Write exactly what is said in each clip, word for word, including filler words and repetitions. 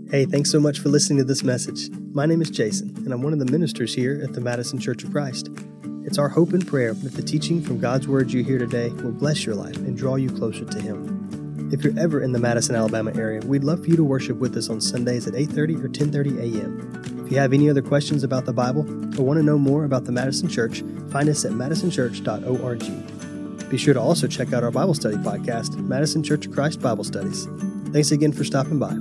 Hey, thanks so much for listening to this message. My name is Jason, and I'm one of the ministers here at the Madison Church of Christ. It's our hope and prayer that the teaching from God's Word you hear today will bless your life and draw you closer to Him. If you're ever in the Madison, Alabama area, we'd love for you to worship with us on Sundays at eight thirty or ten thirty a.m. If you have any other questions about the Bible or want to know more about the Madison Church, find us at madison church dot org. Be sure to also check out our Bible study podcast, Madison Church of Christ Bible Studies. Thanks again for stopping by.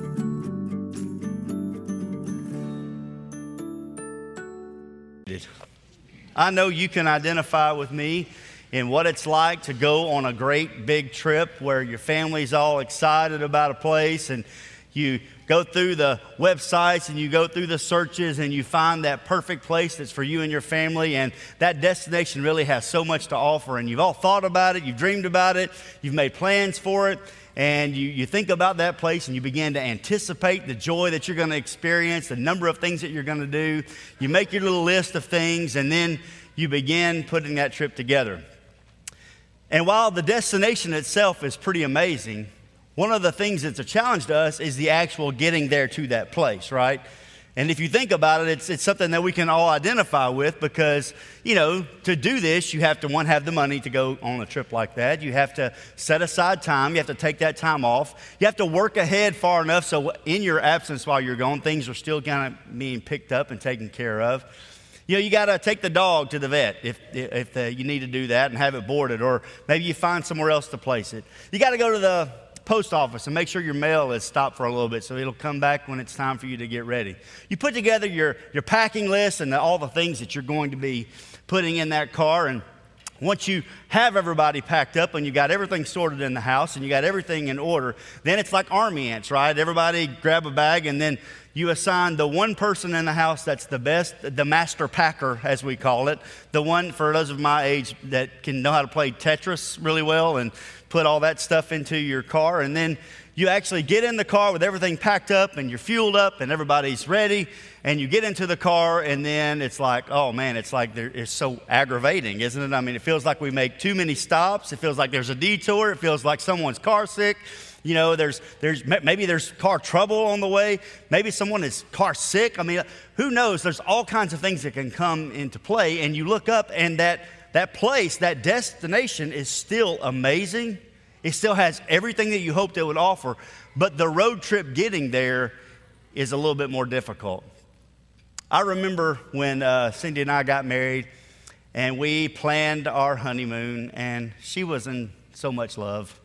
I know you can identify with me in what it's like to go on a great big trip where your family's all excited about a place and you go through the websites and you go through the searches and you find that perfect place that's for you and your family, and that destination really has so much to offer, and you've all thought about it, you've dreamed about it, you've made plans for it, and you, you think about that place and you begin to anticipate the joy that you're going to experience, the number of things that you're going to do. You make your little list of things and then you begin putting that trip together. And while the destination itself is pretty amazing, one of the things that's a challenge to us is the actual getting there to that place, right? And if you think about it, it's, it's something that we can all identify with because, you know, to do this, you have to, one, have the money to go on a trip like that. You have to set aside time. You have to take that time off. You have to work ahead far enough so in your absence while you're gone, things are still kind of being picked up and taken care of. You know, you got to take the dog to the vet if if uh, you need to do that and have it boarded, or maybe you find somewhere else to place it. You got to go to the post office and make sure your mail is stopped for a little bit so it'll come back when it's time for you to get ready. You put together your, your packing list and the, all the things that you're going to be putting in that car, and once you have everybody packed up and you got everything sorted in the house and you got everything in order, then it's like army ants, right? Everybody grab a bag and then you assign the one person in the house that's the best, the master packer, as we call it, the one, for those of my age, that can know how to play Tetris really well and put all that stuff into your car. And then you actually get in the car with everything packed up and you're fueled up and everybody's ready, and you get into the car and then it's like, oh man, it's like it's so aggravating, isn't it? I mean, it feels like we make too many stops. It feels like there's a detour. It feels like someone's car sick. You know, there's there's maybe there's car trouble on the way. Maybe someone is car sick. I mean, who knows? There's all kinds of things that can come into play, and you look up and that that place, that destination is still amazing. It still has everything that you hoped it would offer, but the road trip getting there is a little bit more difficult. I remember when uh, Cindy and I got married, and we planned our honeymoon, and she was in so much love.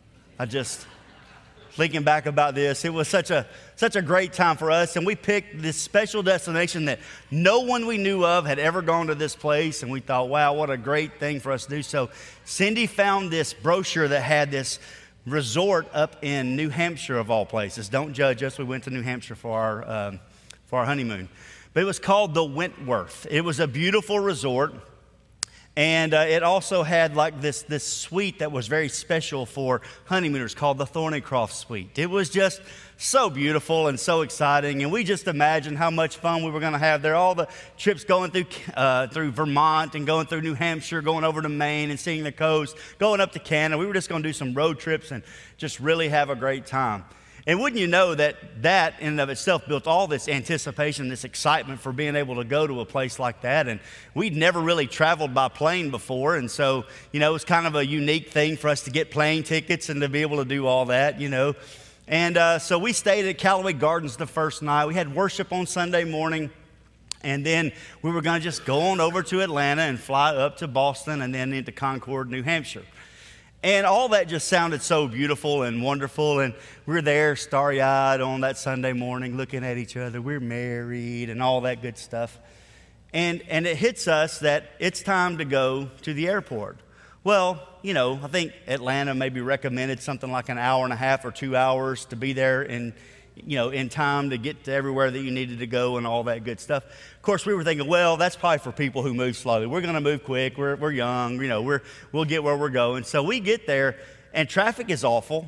I just... Thinking back about this, it was such a such a great time for us, and we picked this special destination that no one we knew of had ever gone to this place, and we thought, wow, what a great thing for us to do. So Cindy found this brochure that had this resort up in New Hampshire, of all places. Don't judge us. We went to New Hampshire for our um, for our honeymoon, but it was called the Wentworth. It was a beautiful resort. And uh, it also had like this, this suite that was very special for honeymooners called the Thornycroft Suite. It was just so beautiful and so exciting. And we just imagined how much fun we were going to have there. All the trips going through uh, through Vermont and going through New Hampshire, going over to Maine and seeing the coast, going up to Canada. We were just going to do some road trips and just really have a great time. And wouldn't you know that that in and of itself built all this anticipation, this excitement for being able to go to a place like that. And we'd never really traveled by plane before. And so, you know, it was kind of a unique thing for us to get plane tickets and to be able to do all that, you know. And uh, so we stayed at Callaway Gardens the first night. We had worship on Sunday morning. And then we were going to just go on over to Atlanta and fly up to Boston and then into Concord, New Hampshire. And all that just sounded so beautiful and wonderful. And we're there starry-eyed on that Sunday morning looking at each other. We're married and all that good stuff. And, and it hits us that it's time to go to the airport. Well, you know, I think Atlanta maybe recommended something like an hour and a half or two hours to be there in, you know, in time to get to everywhere that you needed to go and all that good stuff. Of course, we were thinking, well, that's probably for people who move slowly. We're going to move quick. We're, we're young. You know, we're, we'll get where we're going. So we get there, and traffic is awful.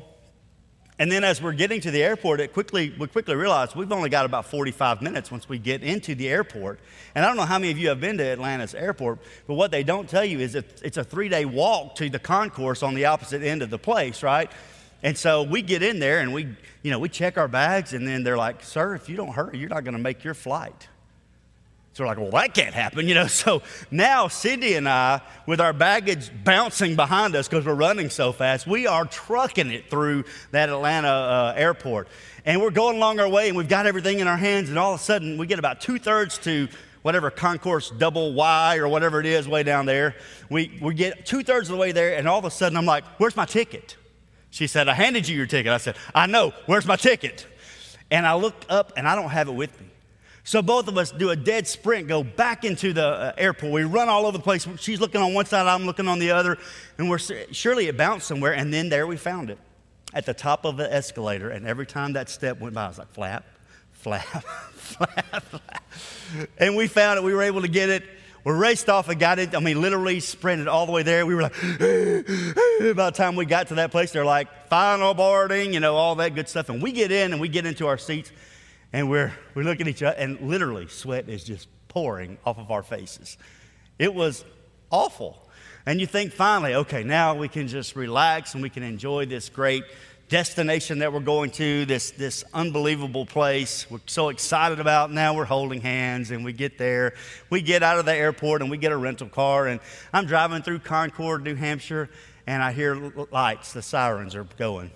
And then as we're getting to the airport, it quickly we quickly realize we've only got about forty-five minutes once we get into the airport. And I don't know how many of you have been to Atlanta's airport, but what they don't tell you is that it's a three-day walk to the concourse on the opposite end of the place, right? And so we get in there and we, you know, we check our bags, and then they're like, sir, if you don't hurry, you're not going to make your flight. So we're like, well, that can't happen, you know. So now Cindy and I, with our baggage bouncing behind us because we're running so fast, we are trucking it through that Atlanta uh, airport. And we're going along our way, and we've got everything in our hands, and all of a sudden we get about two-thirds to whatever Concourse double Y or whatever it is way down there. We, we get two-thirds of the way there, and all of a sudden I'm like, where's my ticket? She said, I handed you your ticket. I said, I know, where's my ticket? And I look up, and I don't have it with me. So both of us do a dead sprint, go back into the uh, airport. We run all over the place. She's looking on one side, I'm looking on the other, and we're surely it bounced somewhere, and then there we found it at the top of the escalator, and every time that step went by, I was like, flap, flap, flap, flap. And we found it. We were able to get it. We raced off and got it. I mean, literally sprinted all the way there. We were like, by the time we got to that place, they're like, final boarding, you know, all that good stuff. And we get in and we get into our seats, and we're, we look at each other, and literally sweat is just pouring off of our faces. It was awful. And you think finally, okay, now we can just relax and we can enjoy this great destination that we're going to, this, this unbelievable place we're so excited about. Now we're holding hands, and we get there. We get out of the airport, and we get a rental car, and I'm driving through Concord, New Hampshire, and I hear lights. The sirens are going.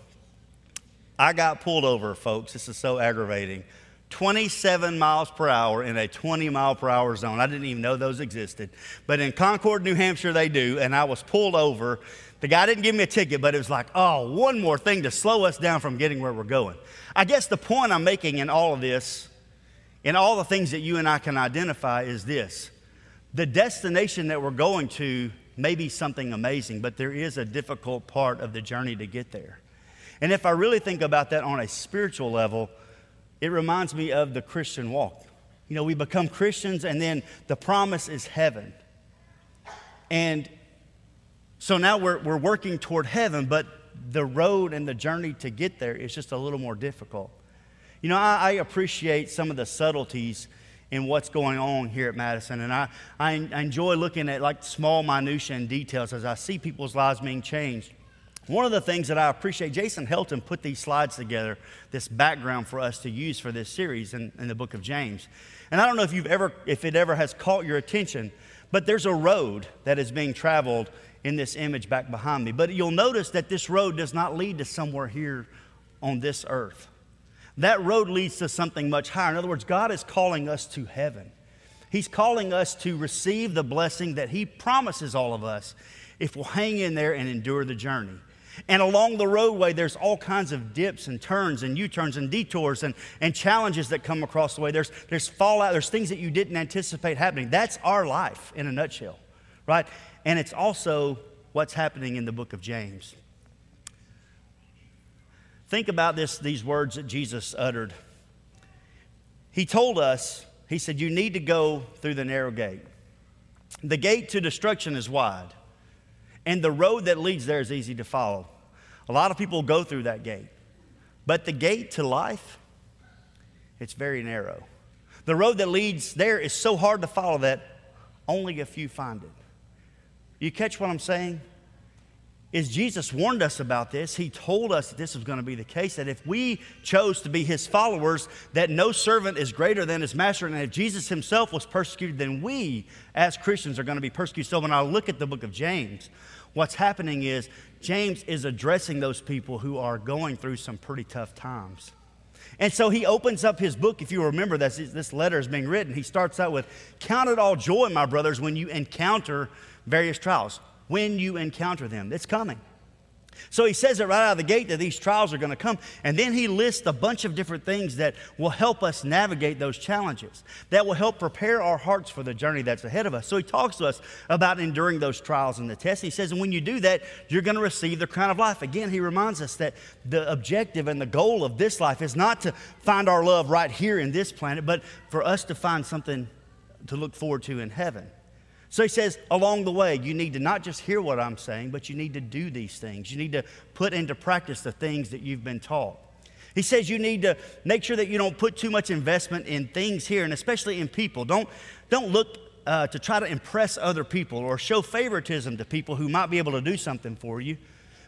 I got pulled over, folks. This is so aggravating. twenty-seven miles per hour in a twenty mile per hour zone. I didn't even know those existed. But in Concord, New Hampshire, they do, and I was pulled over. The guy didn't give me a ticket, but it was like, oh, one more thing to slow us down from getting where we're going. I guess the point I'm making in all of this, in all the things that you and I can identify, is this. The destination that we're going to may be something amazing, but there is a difficult part of the journey to get there. And if I really think about that on a spiritual level, it reminds me of the Christian walk. You know, we become Christians, and then the promise is heaven. And so now we're, we're working toward heaven, but the road and the journey to get there is just a little more difficult. You know, I, I appreciate some of the subtleties in what's going on here at Madison, and I, I, I enjoy looking at like small minutia and details as I see people's lives being changed. One of the things that I appreciate, Jason Helton put these slides together, this background for us to use for this series in, in the book of James. And I don't know if you've ever, if it ever has caught your attention, but there's a road that is being traveled in this image back behind me. But you'll notice that this road does not lead to somewhere here on this earth. That road leads to something much higher. In other words, God is calling us to heaven. He's calling us to receive the blessing that He promises all of us if we'll hang in there and endure the journey. And along the roadway, there's all kinds of dips and turns and U-turns and detours and, and challenges that come across the way. There's, there's fallout. There's things that you didn't anticipate happening. That's our life in a nutshell, right? And it's also what's happening in the book of James. Think about this, these words that Jesus uttered. He told us, He said, you need to go through the narrow gate. The gate to destruction is wide, and the road that leads there is easy to follow. A lot of people go through that gate, but the gate to life, it's very narrow. The road that leads there is so hard to follow that only a few find it. You catch what I'm saying? Is Jesus warned us about this. He told us that this was going to be the case, that if we chose to be His followers, that no servant is greater than his master, and if Jesus Himself was persecuted, then we as Christians are going to be persecuted. So when I look at the book of James, what's happening is James is addressing those people who are going through some pretty tough times. And so he opens up his book. If you remember that this letter is being written, he starts out with, count it all joy, my brothers, when you encounter various trials. When you encounter them, it's coming. So he says it right out of the gate that these trials are going to come. And then he lists a bunch of different things that will help us navigate those challenges, that will help prepare our hearts for the journey that's ahead of us. So he talks to us about enduring those trials and the tests. He says, and when you do that, you're going to receive the crown of life. Again, he reminds us that the objective and the goal of this life is not to find our love right here in this planet, but for us to find something to look forward to in heaven. So he says, along the way, you need to not just hear what I'm saying, but you need to do these things. You need to put into practice the things that you've been taught. He says you need to make sure that you don't put too much investment in things here, and especially in people. Don't, don't look uh, to try to impress other people or show favoritism to people who might be able to do something for you.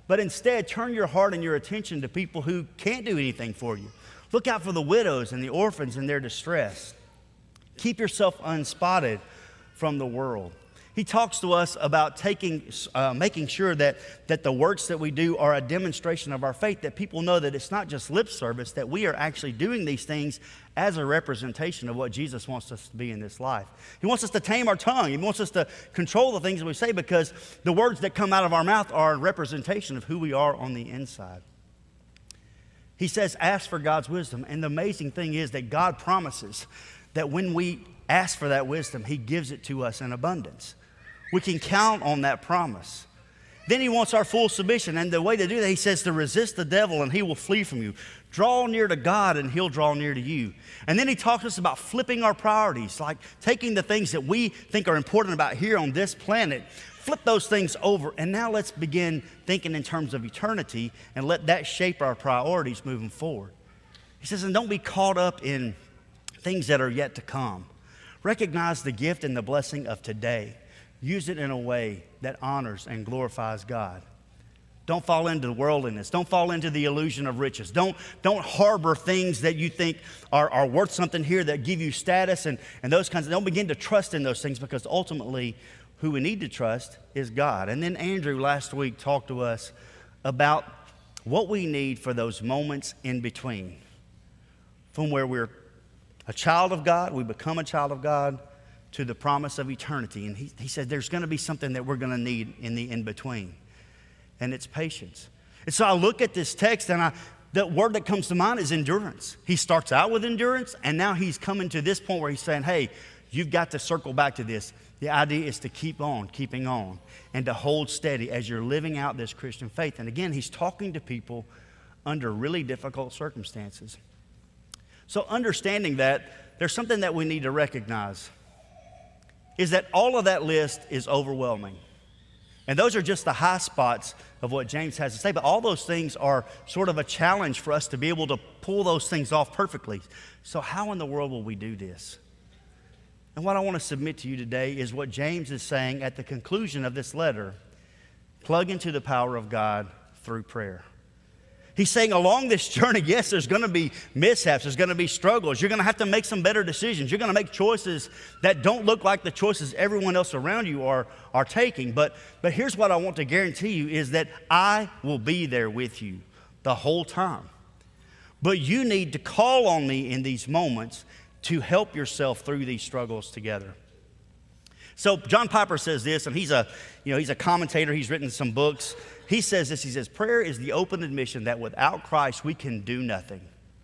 But instead, turn your heart and your attention to people who can't do anything for you. Look out for the widows and the orphans in their distress. Keep yourself unspotted from the world. He talks to us about taking, uh, making sure that, that the works that we do are a demonstration of our faith, that people know that it's not just lip service, that we are actually doing these things as a representation of what Jesus wants us to be in this life. He wants us to tame our tongue. He wants us to control the things that we say, because the words that come out of our mouth are a representation of who we are on the inside. He says, ask for God's wisdom. And the amazing thing is that God promises that when we ask for that wisdom, He gives it to us in abundance. We can count on that promise. Then He wants our full submission. And the way to do that, He says to resist the devil and he will flee from you. Draw near to God and He'll draw near to you. And then He talks to us about flipping our priorities, like taking the things that we think are important about here on this planet, flip those things over. And now let's begin thinking in terms of eternity and let that shape our priorities moving forward. He says, and don't be caught up in things that are yet to come. Recognize the gift and the blessing of today. Use it in a way that honors and glorifies God. Don't fall into worldliness. Don't fall into the illusion of riches. Don't, don't harbor things that you think are, are worth something here that give you status and, and those kinds of. Don't begin to trust in those things, because ultimately who we need to trust is God. And then Andrew last week talked to us about what we need for those moments in between. From where we're a child of God, we become a child of God, to the promise of eternity. And he, he said there's going to be something that we're going to need in the in-between, and it's patience. And so I look at this text, and I, the word that comes to mind is endurance. He starts out with endurance, and now he's coming to this point where he's saying, hey, you've got to circle back to this. The idea is to keep on, keeping on, and to hold steady as you're living out this Christian faith. And again, he's talking to people under really difficult circumstances. So understanding that, there's something that we need to recognize, is that all of that list is overwhelming. And those are just the high spots of what James has to say. But all those things are sort of a challenge for us to be able to pull those things off perfectly. So how in the world will we do this? And what I want to submit to you today is what James is saying at the conclusion of this letter. Plug into the power of God through prayer. He's saying along this journey, yes, there's going to be mishaps. There's going to be struggles. You're going to have to make some better decisions. You're going to make choices that don't look like the choices everyone else around you are, are taking. But, but here's what I want to guarantee you is that I will be there with you the whole time. But you need to call on me in these moments to help yourself through these struggles together. So John Piper says this, and he's a, you know, he's a commentator. He's written some books. He says this, he says, prayer is the open admission that without Christ we can do nothing.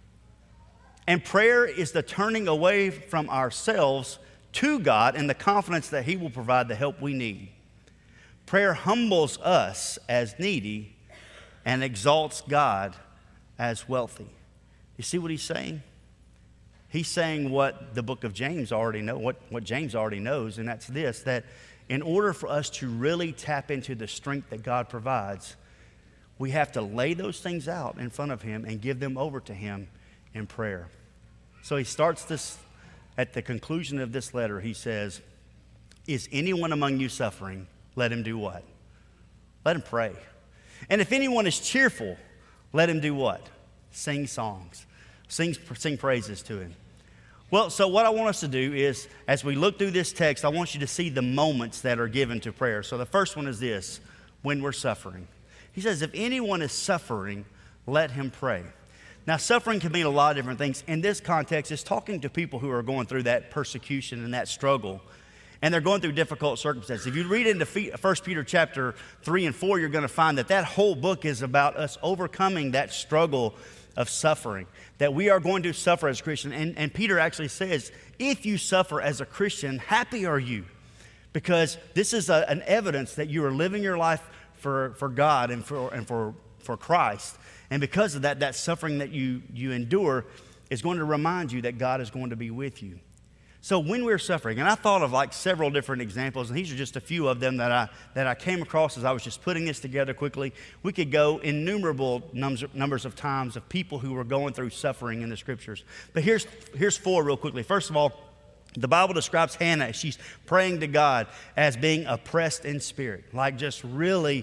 And prayer is the turning away from ourselves to God and the confidence that He will provide the help we need. Prayer humbles us as needy and exalts God as wealthy. You see what he's saying? He's saying what the book of James already know, what, what James already knows, and that's this, that in order for us to really tap into the strength that God provides, we have to lay those things out in front of Him and give them over to Him in prayer. So he starts this, at the conclusion of this letter, he says, is anyone among you suffering? Let him do what? Let him pray. And if anyone is cheerful, let him do what? Sing songs. Sing, sing praises to Him. Well, so what I want us to do is, as we look through this text, I want you to see the moments that are given to prayer. So the first one is this, when we're suffering. He says, if anyone is suffering, let him pray. Now, suffering can mean a lot of different things. In this context, it's talking to people who are going through that persecution and that struggle. And they're going through difficult circumstances. If you read into First Peter chapter three and four, you're going to find that that whole book is about us overcoming that struggle of suffering, that we are going to suffer as Christians. And, and Peter actually says, if you suffer as a Christian, happy are you, because this is a, an evidence that you are living your life for, for God and for and for, for Christ. And because of that, that suffering that you, you endure is going to remind you that God is going to be with you. So when we're suffering, and I thought of like several different examples, and these are just a few of them that I that I came across as I was just putting this together quickly. We could go innumerable numbers, numbers of times of people who were going through suffering in the Scriptures. But here's, here's four real quickly. First of all, the Bible describes Hannah, she's praying to God as being oppressed in spirit, like just really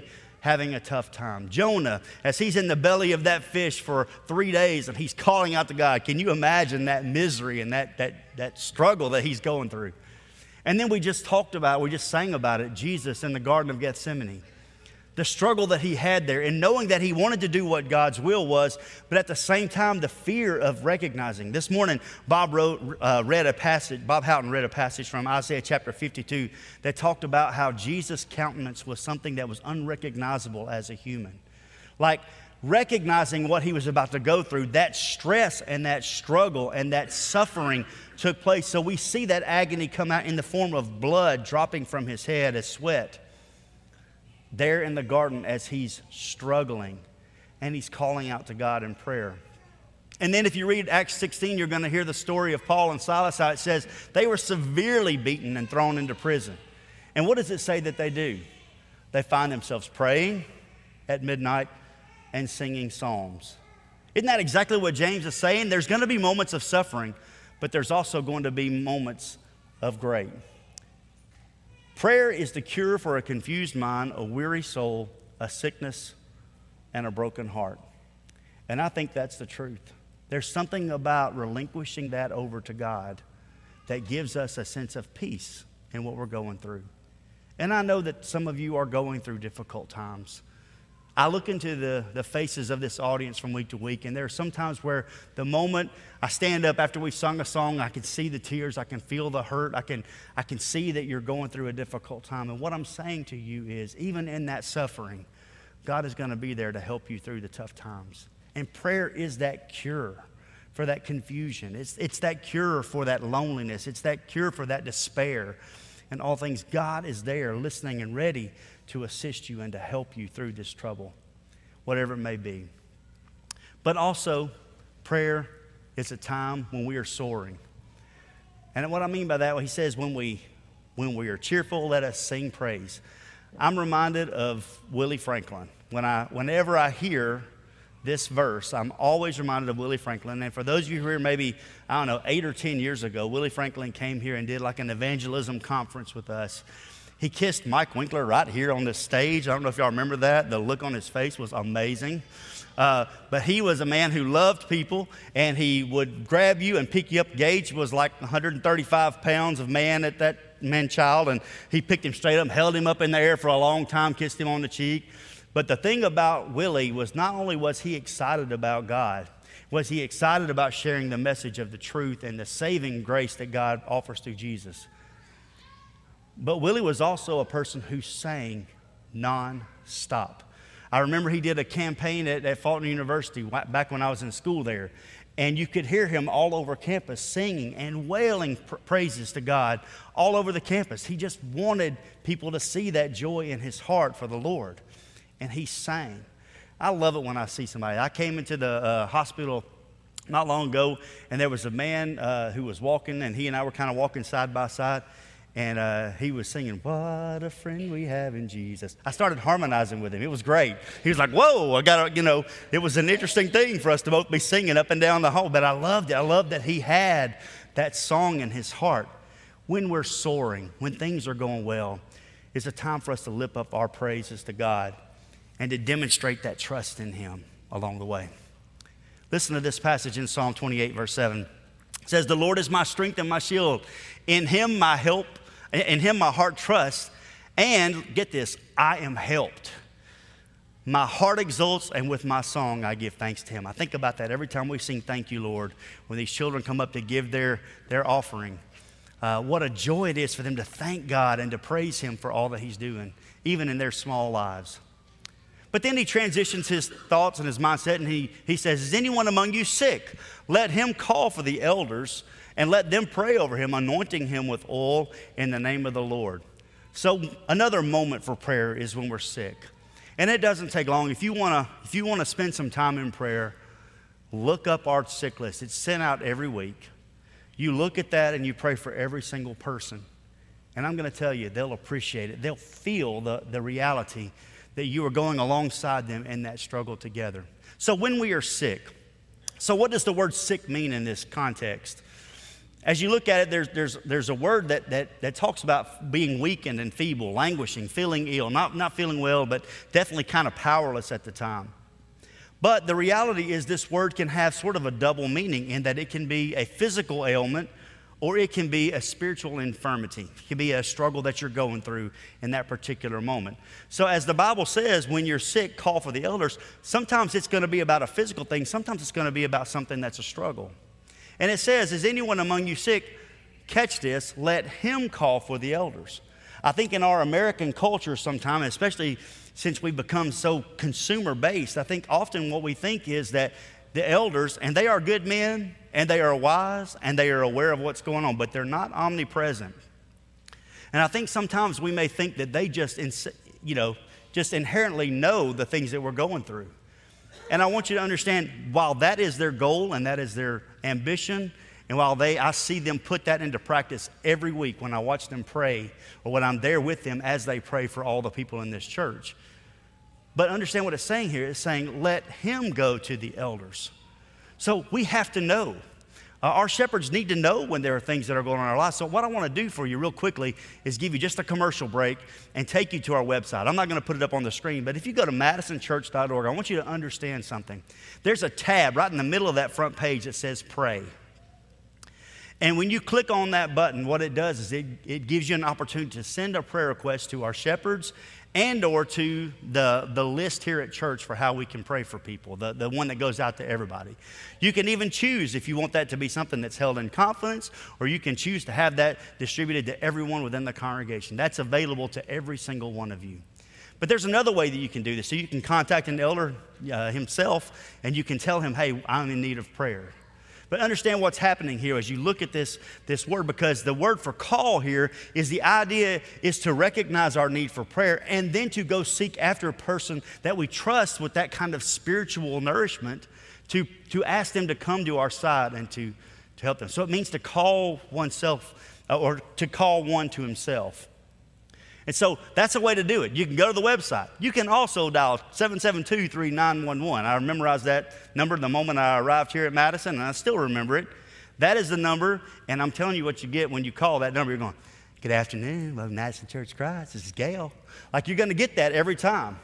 having a tough time. Jonah, as he's in the belly of that fish for three days and he's calling out to God. Can you imagine that misery and that, that, that struggle that he's going through? And then we just talked about, we just sang about it, Jesus in the Garden of Gethsemane. The struggle that he had there, and knowing that he wanted to do what God's will was, but at the same time, the fear of recognizing. This morning, Bob wrote, uh, read a passage, Bob Houghton read a passage from Isaiah chapter fifty-two that talked about how Jesus' countenance was something that was unrecognizable as a human. Like recognizing what he was about to go through, that stress and that struggle and that suffering took place. So we see that agony come out in the form of blood dropping from his head as sweat. There in the garden as he's struggling and he's calling out to God in prayer. And then if you read Acts sixteen, you're going to hear the story of Paul and Silas, how it says they were severely beaten and thrown into prison. And what does it say that they do? They find themselves praying at midnight and singing psalms. Isn't that exactly what James is saying? There's going to be moments of suffering, but there's also going to be moments of great. Prayer is the cure for a confused mind, a weary soul, a sickness, and a broken heart. And I think that's the truth. There's something about relinquishing that over to God that gives us a sense of peace in what we're going through. And I know that some of you are going through difficult times. I look into the, the faces of this audience from week to week, and there are some times where the moment I stand up after we've sung a song, I can see the tears, I can feel the hurt, I can, I can see that you're going through a difficult time. And what I'm saying to you is, even in that suffering, God is going to be there to help you through the tough times. And prayer is that cure for that confusion. It's, it's that cure for that loneliness. It's that cure for that despair. And all things, God is there listening and ready to assist you and to help you through this trouble, whatever it may be. But also, prayer is a time when we are soaring. And what I mean by that, well, he says, when we, when we are cheerful, let us sing praise. I'm reminded of Willie Franklin. When I, whenever I hear this verse, I'm always reminded of Willie Franklin. And for those of you who are maybe, I don't know, eight or ten years ago, Willie Franklin came here and did like an evangelism conference with us. He kissed Mike Winkler right here on this stage. I don't know if y'all remember that. The look on his face was amazing. Uh, but he was a man who loved people, and he would grab you and pick you up. Gage was like one hundred thirty-five pounds of man at that man-child, and he picked him straight up, held him up in the air for a long time, kissed him on the cheek. But the thing about Willie was not only was he excited about God, was he excited about sharing the message of the truth and the saving grace that God offers through Jesus. But Willie was also a person who sang non-stop. I remember he did a campaign at, at Fulton University back when I was in school there. And you could hear him all over campus singing and wailing pr- praises to God all over the campus. He just wanted people to see that joy in his heart for the Lord. And he sang. I love it when I see somebody. I came into the uh, hospital not long ago, and there was a man uh, who was walking, and he and I were kind of walking side by side. And uh, he was singing, "What a friend we have in Jesus." I started harmonizing with him. It was great. He was like, "Whoa, I got to," you know, it was an interesting thing for us to both be singing up and down the hall. But I loved it. I loved that he had that song in his heart. When we're soaring, when things are going well, it's a time for us to lift up our praises to God and to demonstrate that trust in him along the way. Listen to this passage in Psalm twenty-eight, verse seven. It says, "The Lord is my strength and my shield. In him my help. In him my heart trusts, and get this, I am helped. My heart exults, and with my song I give thanks to him." I think about that every time we sing "Thank You, Lord," when these children come up to give their, their offering. Uh, what a joy it is for them to thank God and to praise him for all that he's doing, even in their small lives. But then he transitions his thoughts and his mindset, and he, he says, "Is anyone among you sick? Let him call for the elders, and let them pray over him, anointing him with oil in the name of the Lord." So another moment for prayer is when we're sick. And it doesn't take long. If you want to if you want to spend some time in prayer, look up our sick list. It's sent out every week. You look at that and you pray for every single person. And I'm going to tell you, they'll appreciate it. They'll feel the, the reality that you are going alongside them in that struggle together. So when we are sick, so what does the word sick mean in this context? As you look at it, there's, there's, there's a word that, that, that talks about being weakened and feeble, languishing, feeling ill, not, not feeling well, but definitely kind of powerless at the time. But the reality is this word can have sort of a double meaning in that it can be a physical ailment or it can be a spiritual infirmity. It can be a struggle that you're going through in that particular moment. So as the Bible says, when you're sick, call for the elders. Sometimes it's going to be about a physical thing. Sometimes it's going to be about something that's a struggle. And it says, is anyone among you sick? Catch this, let him call for the elders. I think in our American culture sometimes, especially since we've become so consumer-based, I think often what we think is that the elders, and they are good men, and they are wise, and they are aware of what's going on, but they're not omnipresent. And I think sometimes we may think that they just, you know, just inherently know the things that we're going through. And I want you to understand, while that is their goal and that is their ambition, and while they, I see them put that into practice every week when I watch them pray, or when I'm there with them as they pray for all the people in this church. But understand what it's saying here. It's saying, let him go to the elders. So we have to know. Uh, our shepherds need to know when there are things that are going on in our lives. So what I want to do for you real quickly is give you just a commercial break and take you to our website. I'm not going to put it up on the screen, but if you go to madison church dot org, I want you to understand something. There's a tab right in the middle of that front page that says pray. And when you click on that button, what it does is it, it gives you an opportunity to send a prayer request to our shepherds and or to the, the list here at church for how we can pray for people, the, the one that goes out to everybody. You can even choose if you want that to be something that's held in confidence, or you can choose to have that distributed to everyone within the congregation. That's available to every single one of you. But there's another way that you can do this. So you can contact an elder uh, himself, and you can tell him, hey, I'm in need of prayer. But understand what's happening here as you look at this, this word, because the word for call here is the idea is to recognize our need for prayer and then to go seek after a person that we trust with that kind of spiritual nourishment to, to ask them to come to our side and to, to help them. So it means to call oneself uh, or to call one to himself. And so that's a way to do it. You can go to the website. You can also dial seven seven two, three nine one one. I memorized that number the moment I arrived here at Madison, and I still remember it. That is the number, and I'm telling you what you get when you call that number. You're going, good afternoon, welcome to Madison Church of Christ. This is Gail. Like, you're going to get that every time.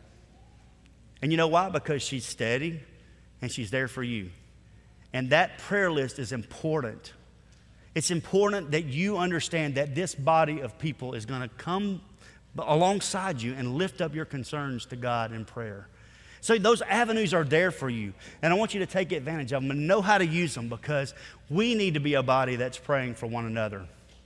And you know why? Because she's steady, and she's there for you. And that prayer list is important. It's important that you understand that this body of people is going to come alongside you and lift up your concerns to God in prayer. So those avenues are there for you. And I want you to take advantage of them and know how to use them, because we need to be a body that's praying for one another.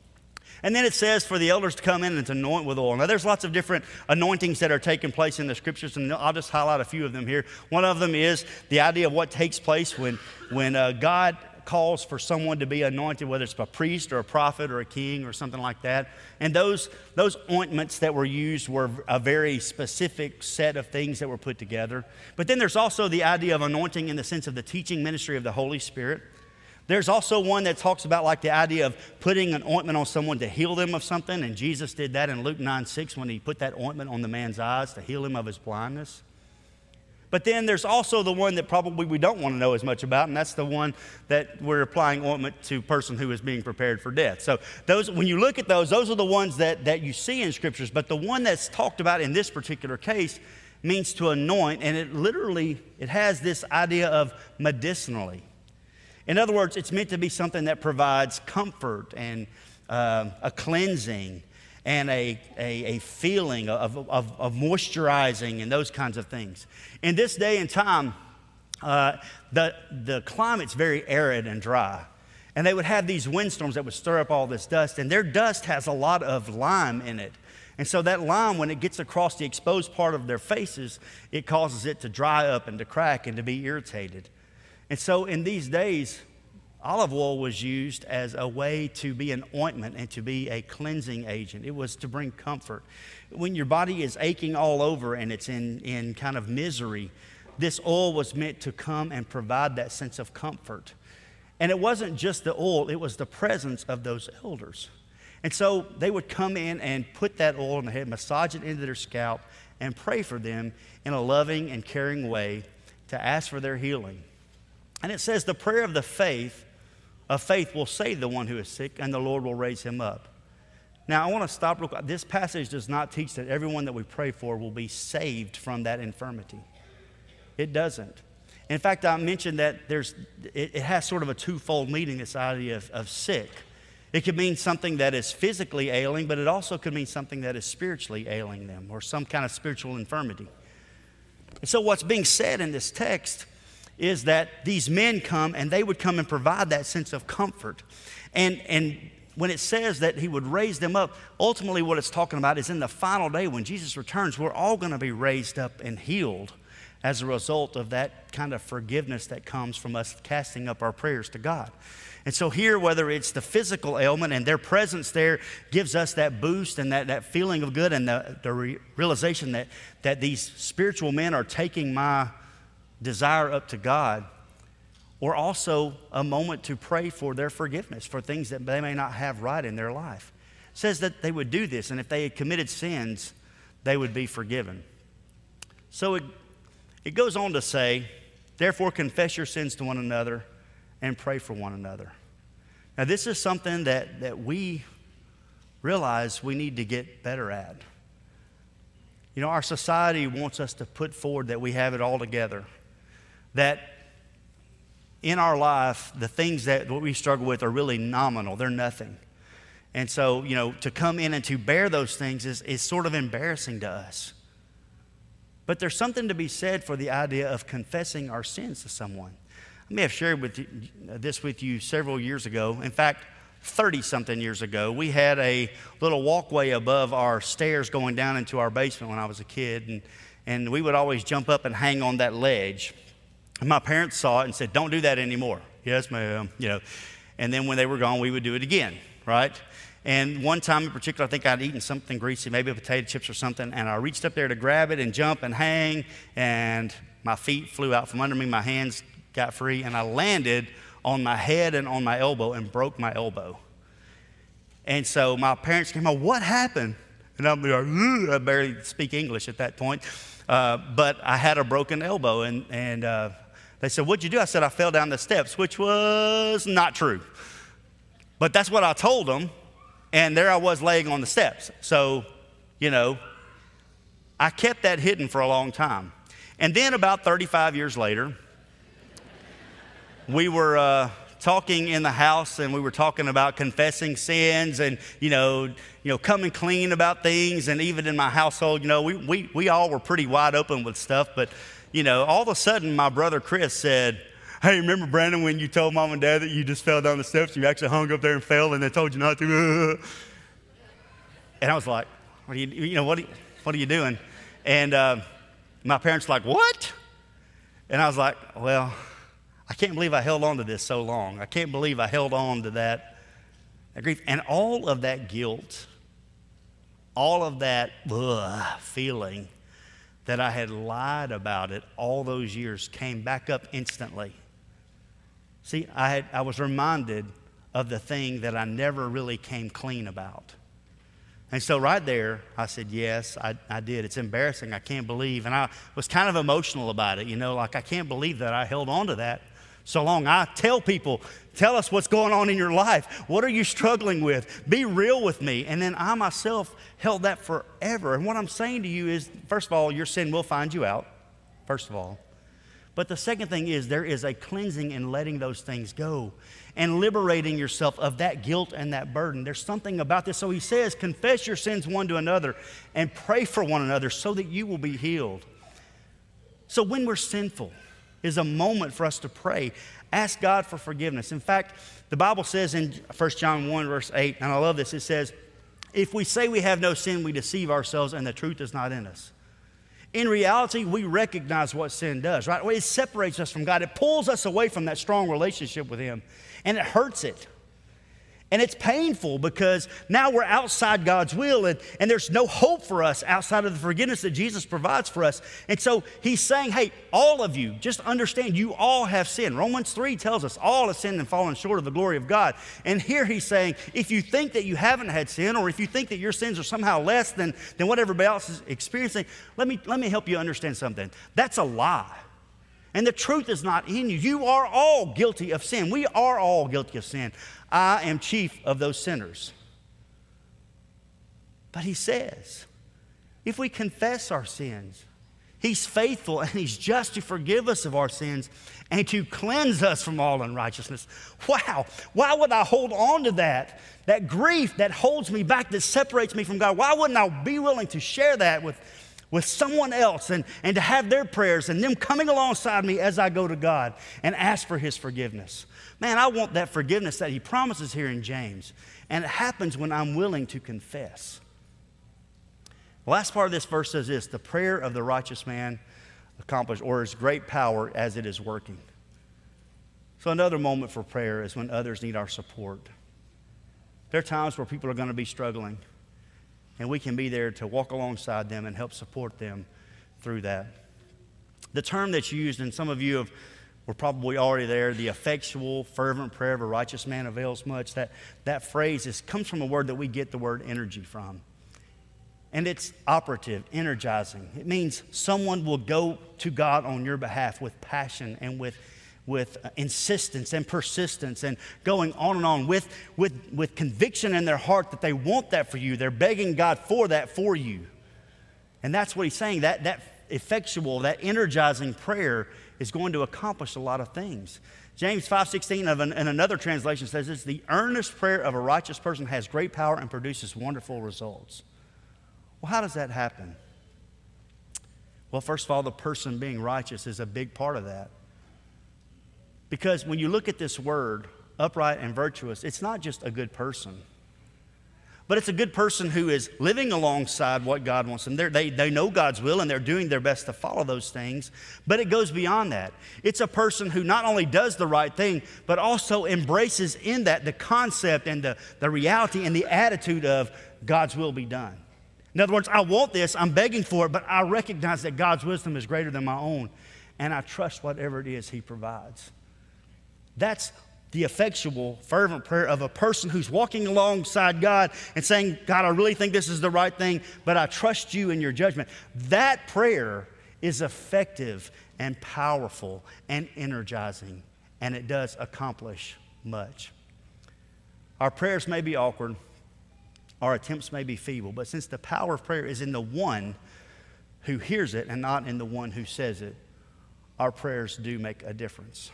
And then it says for the elders to come in and to anoint with oil. Now, there's lots of different anointings that are taking place in the scriptures, and I'll just highlight a few of them here. One of them is the idea of what takes place when, when uh, God calls for someone to be anointed, whether it's a priest or a prophet or a king or something like that. And those, those ointments that were used were a very specific set of things that were put together. But then there's also the idea of anointing in the sense of the teaching ministry of the Holy Spirit. There's also one that talks about like the idea of putting an ointment on someone to heal them of something. And Jesus did that in Luke nine six when he put that ointment on the man's eyes to heal him of his blindness. But then there's also the one that probably we don't want to know as much about, and that's the one that we're applying ointment to a person who is being prepared for death. So those, when you look at those, those are the ones that, that you see in scriptures. But the one that's talked about in this particular case means to anoint, and it literally, it has this idea of medicinally. In other words, it's meant to be something that provides comfort and uh, a cleansing and a, a, a feeling of, of, of moisturizing and those kinds of things. In this day and time, uh, the, the climate's very arid and dry. And they would have these windstorms that would stir up all this dust, and their dust has a lot of lime in it. And so that lime, when it gets across the exposed part of their faces, it causes it to dry up and to crack and to be irritated. And so in these days, olive oil was used as a way to be an ointment and to be a cleansing agent. It was to bring comfort. When your body is aching all over and it's in, in kind of misery, this oil was meant to come and provide that sense of comfort. And it wasn't just the oil, it was the presence of those elders. And so they would come in and put that oil on their head, massage it into their scalp, and pray for them in a loving and caring way to ask for their healing. And it says the prayer of the faith of faith will save the one who is sick, and the Lord will raise him up. Now, I want to stop real quick. This passage does not teach that everyone that we pray for will be saved from that infirmity. It doesn't. In fact, I mentioned that there's, it, it has sort of a twofold meaning, this idea of, of sick. It could mean something that is physically ailing, but it also could mean something that is spiritually ailing them, or some kind of spiritual infirmity. And so what's being said in this text is that these men come, and they would come and provide that sense of comfort. And, and when it says that he would raise them up, ultimately what it's talking about is in the final day when Jesus returns, we're all going to be raised up and healed as a result of that kind of forgiveness that comes from us casting up our prayers to God. And so here, whether it's the physical ailment and their presence there gives us that boost and that, that feeling of good and the, the re- realization that, that these spiritual men are taking my desire up to God, or also a moment to pray for their forgiveness for things that they may not have right in their life. It says that they would do this, and if they had committed sins, they would be forgiven. So it, it goes on to say, therefore confess your sins to one another and pray for one another. Now this is something that, that we realize we need to get better at. You know, our society wants us to put forward that we have it all together, that in our life, the things that what we struggle with are really nominal. They're nothing. And so, you know, to come in and to bear those things is, is sort of embarrassing to us. But there's something to be said for the idea of confessing our sins to someone. I may have shared with you, this with you several years ago. In fact, thirty-something years ago, we had a little walkway above our stairs going down into our basement when I was a kid. And, and we would always jump up and hang on that ledge. And my parents saw it and said, don't do that anymore. Yes, ma'am. You know. And then when they were gone, we would do it again, right? And one time in particular, I think I'd eaten something greasy, maybe potato chips or something, and I reached up there to grab it and jump and hang, and my feet flew out from under me, my hands got free, and I landed on my head and on my elbow and broke my elbow. And so my parents came out, what happened? And I'm like, I barely speak English at that point, uh, but I had a broken elbow, and, and uh, they said, what'd you do? I said, I fell down the steps, which was not true. But that's what I told them. And there I was laying on the steps. So, you know, I kept that hidden for a long time. And then about thirty-five years later, we were uh, talking in the house, and we were talking about confessing sins and, you know, you know, coming clean about things. And even in my household, you know, we, we, we all were pretty wide open with stuff. But, you know, all of a sudden, my brother Chris said, hey, remember, Brandon, when you told Mom and Dad that you just fell down the steps, you actually hung up there and fell, and they told you not to? And I was like, what are you, you know, what are you, what are you doing? And uh, my parents were like, what? And I was like, well, I can't believe I held on to this so long. I can't believe I held on to that, that grief. And all of that guilt, all of that ugh, feeling that I had lied about it all those years came back up instantly. See, I, had, I was reminded of the thing that I never really came clean about. And so right there, I said, yes, I, I did. It's embarrassing. I can't believe. And I was kind of emotional about it, you know, like I can't believe that I held on to that so long. I tell people, tell us what's going on in your life. What are you struggling with? Be real with me. And then I myself held that forever. And what I'm saying to you is, first of all, your sin will find you out, first of all. But the second thing is there is a cleansing in letting those things go and liberating yourself of that guilt and that burden. There's something about this. So he says, confess your sins one to another and pray for one another so that you will be healed. So when we're sinful is a moment for us to pray. Ask God for forgiveness. In fact, the Bible says in First John one, verse eight, and I love this, it says, if we say we have no sin, we deceive ourselves and the truth is not in us. In reality, we recognize what sin does, right? It separates us from God. It pulls us away from that strong relationship with Him, and it hurts it. And it's painful because now we're outside God's will, and, and there's no hope for us outside of the forgiveness that Jesus provides for us. And so he's saying, hey, all of you, just understand you all have sinned. Romans three tells us all have sinned and fallen short of the glory of God. And here he's saying, if you think that you haven't had sin, or if you think that your sins are somehow less than, than what everybody else is experiencing, let me, let me help you understand something. That's a lie. And the truth is not in you. You are all guilty of sin. We are all guilty of sin. I am chief of those sinners. But he says, if we confess our sins, he's faithful and he's just to forgive us of our sins and to cleanse us from all unrighteousness. Wow, why would I hold on to that? That grief that holds me back, that separates me from God. Why wouldn't I be willing to share that with, with someone else and, and to have their prayers and them coming alongside me as I go to God and ask for his forgiveness? Man, I want that forgiveness that he promises here in James. And it happens when I'm willing to confess. The last part of this verse says this: the prayer of the righteous man accomplished, or is great power as it is working. So another moment for prayer is when others need our support. There are times where people are going to be struggling, and we can be there to walk alongside them and help support them through that. The term that's used, and some of you have, were probably already there, the effectual, fervent prayer of a righteous man avails much. That, that phrase is, comes from a word that we get the word energy from. And it's operative, energizing. It means someone will go to God on your behalf with passion and with, with insistence and persistence and going on and on with, with, with conviction in their heart that they want that for you. They're begging God for that for you. And that's what he's saying. That, that effectual, that energizing prayer is going to accomplish a lot of things. James five sixteen of an, in another translation says this: the earnest prayer of a righteous person has great power and produces wonderful results. Well, how does that happen? Well, first of all, the person being righteous is a big part of that. Because when you look at this word, upright and virtuous, it's not just a good person, but it's a good person who is living alongside what God wants them. They're, they, they know God's will and they're doing their best to follow those things, but it goes beyond that. It's a person who not only does the right thing, but also embraces in that the concept and the, the reality and the attitude of God's will be done. In other words, I want this, I'm begging for it, but I recognize that God's wisdom is greater than my own, and I trust whatever it is he provides. That's the effectual, fervent prayer of a person who's walking alongside God and saying, God, I really think this is the right thing, but I trust you in your judgment. That prayer is effective and powerful and energizing, and it does accomplish much. Our prayers may be awkward. Our attempts may be feeble, but since the power of prayer is in the one who hears it and not in the one who says it, our prayers do make a difference.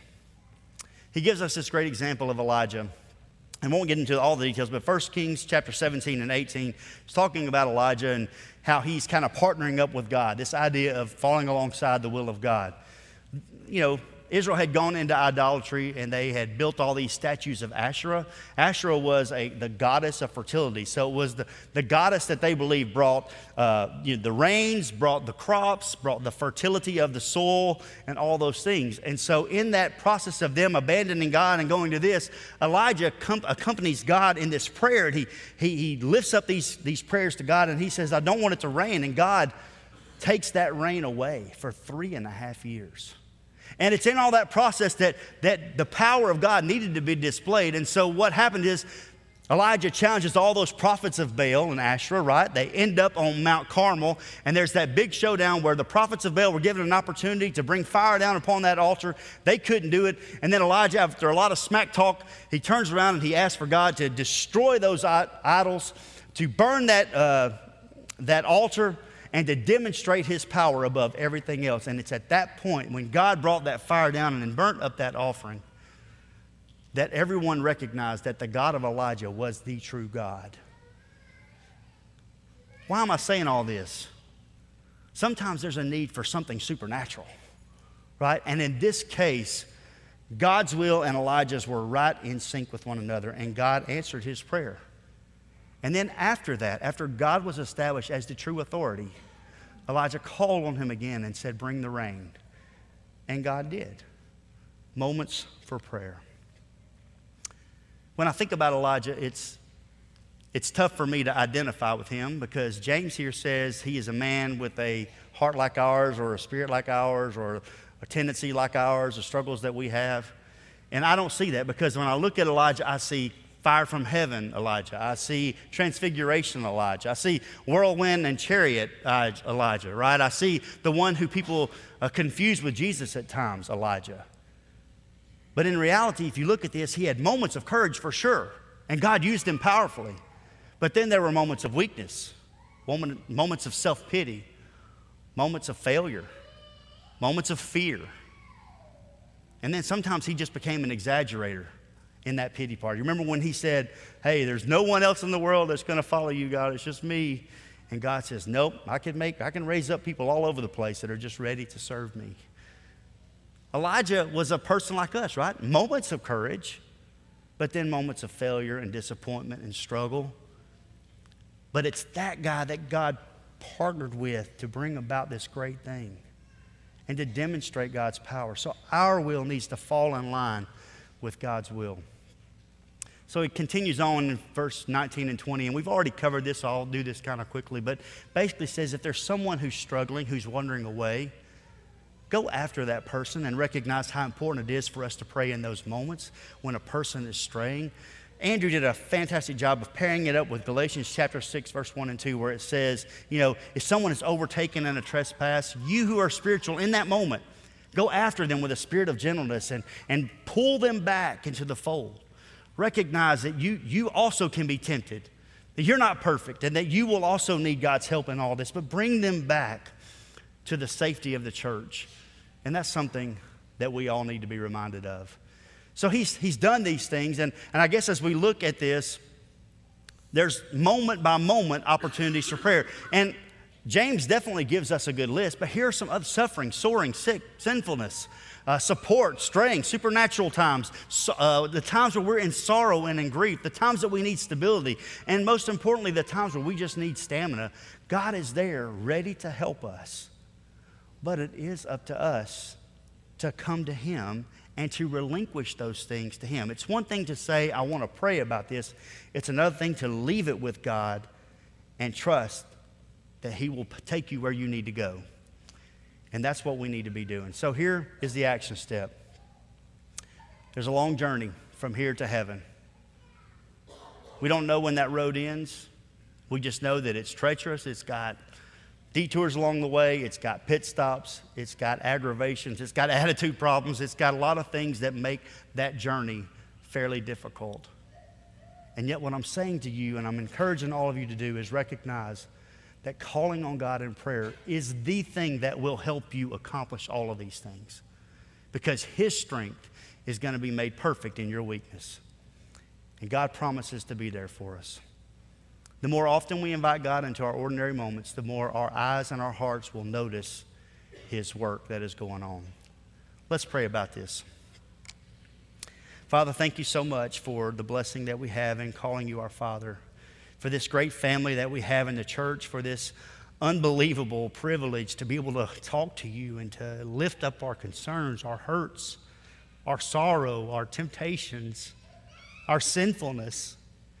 He gives us this great example of Elijah. I won't get into all the details, but First Kings chapter seventeen and eighteen is talking about Elijah and how he's kind of partnering up with God, this idea of falling alongside the will of God. You know, Israel had gone into idolatry and they had built all these statues of Asherah. Asherah was a, the goddess of fertility. So it was the, the goddess that they believed brought uh, you know, the rains, brought the crops, brought the fertility of the soil and all those things. And so in that process of them abandoning God and going to this, Elijah com- accompanies God in this prayer. And he, he, he lifts up these, these prayers to God and he says, I don't want it to rain. And God takes that rain away for three and a half years. And it's in all that process that, that the power of God needed to be displayed. And so what happened is Elijah challenges all those prophets of Baal and Asherah, right? They end up on Mount Carmel, and there's that big showdown where the prophets of Baal were given an opportunity to bring fire down upon that altar. They couldn't do it. And then Elijah, after a lot of smack talk, he turns around and he asks for God to destroy those idols, to burn that, uh, that altar, and to demonstrate his power above everything else. And it's at that point when God brought that fire down and burnt up that offering that everyone recognized that the God of Elijah was the true God. Why am I saying all this? Sometimes there's a need for something supernatural, right? And in this case, God's will and Elijah's were right in sync with one another, and God answered his prayer. And then after that, after God was established as the true authority, Elijah called on him again and said, bring the rain. And God did. Moments for prayer. When I think about Elijah, it's, it's tough for me to identify with him because James here says he is a man with a heart like ours or a spirit like ours or a tendency like ours, the struggles that we have. And I don't see that because when I look at Elijah, I see fire from heaven Elijah. I see transfiguration Elijah. I see whirlwind and chariot uh, Elijah, right? I see the one who people uh, confuse with Jesus at times, Elijah. But in reality, if you look at this, he had moments of courage for sure, and God used him powerfully. But then there were moments of weakness, moments of self-pity, moments of failure, moments of fear. And then sometimes he just became an exaggerator in that pity party. Remember when he said, hey, there's no one else in the world that's going to follow you, God. It's just me. And God says, nope, I can make, I can raise up people all over the place that are just ready to serve me. Elijah was a person like us, right? Moments of courage, but then moments of failure and disappointment and struggle. But it's that guy that God partnered with to bring about this great thing and to demonstrate God's power. So our will needs to fall in line with God's will. So it continues on in verse nineteen and twenty, and we've already covered this. I'll do this kind of quickly, but basically says if there's someone who's struggling, who's wandering away, go after that person and recognize how important it is for us to pray in those moments when a person is straying. Andrew did a fantastic job of pairing it up with Galatians chapter six, verse one and two, where it says, you know, if someone is overtaken in a trespass, you who are spiritual in that moment, go after them with a spirit of gentleness and, and pull them back into the fold. Recognize that you, you also can be tempted, that you're not perfect, and that you will also need God's help in all this, but bring them back to the safety of the church. And that's something that we all need to be reminded of. So he's, he's done these things, and, and I guess as we look at this, there's moment by moment opportunities for prayer. And James definitely gives us a good list, but here are some other suffering, soaring, sick, sinfulness, uh, support, straying, supernatural times, so, uh, the times where we're in sorrow and in grief, the times that we need stability, and most importantly, the times where we just need stamina. God is there ready to help us, but it is up to us to come to Him and to relinquish those things to Him. It's one thing to say, I want to pray about this. It's another thing to leave it with God and trust that He will take you where you need to go. And that's what we need to be doing. So here is the action step. There's a long journey from here to heaven. We don't know when that road ends. We just know that it's treacherous. It's got detours along the way. It's got pit stops. It's got aggravations. It's got attitude problems. It's got a lot of things that make that journey fairly difficult. And yet what I'm saying to you, and I'm encouraging all of you to do, is recognize that calling on God in prayer is the thing that will help you accomplish all of these things, because His strength is going to be made perfect in your weakness. And God promises to be there for us. The more often we invite God into our ordinary moments, the more our eyes and our hearts will notice His work that is going on. Let's pray about this. Father, thank you so much for the blessing that we have in calling you our Father, for this great family that we have in the church, for this unbelievable privilege to be able to talk to you and to lift up our concerns, our hurts, our sorrow, our temptations, our sinfulness,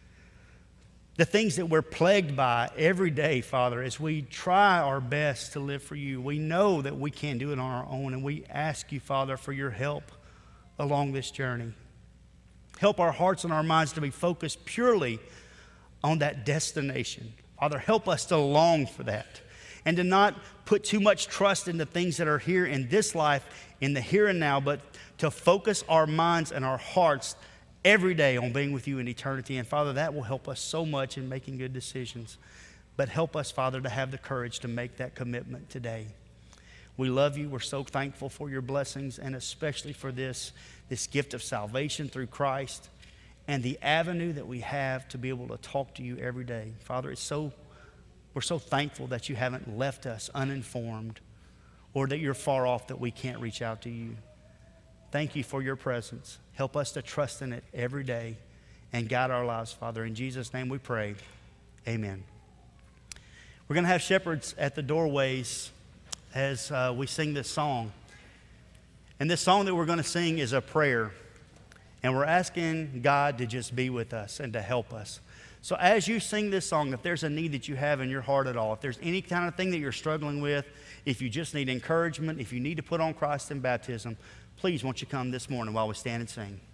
the things that we're plagued by every day, Father, as we try our best to live for you. We know that we can't do it on our own, and we ask you, Father, for your help along this journey. Help our hearts and our minds to be focused purely on that destination. Father, help us to long for that and to not put too much trust in the things that are here in this life, in the here and now, but to focus our minds and our hearts every day on being with you in eternity. And Father, that will help us so much in making good decisions. But help us, Father, to have the courage to make that commitment today. We love you. We're so thankful for your blessings, and especially for this, this gift of salvation through Christ and the avenue that we have to be able to talk to you every day. Father, it's so, we're so thankful that you haven't left us uninformed or that you're far off that we can't reach out to you. Thank you for your presence. Help us to trust in it every day and guide our lives, Father. In Jesus' name we pray. Amen. We're going to have shepherds at the doorways as uh, we sing this song. And this song that we're going to sing is a prayer. And we're asking God to just be with us and to help us. So as you sing this song, if there's a need that you have in your heart at all, if there's any kind of thing that you're struggling with, if you just need encouragement, if you need to put on Christ in baptism, please won't you come this morning while we stand and sing.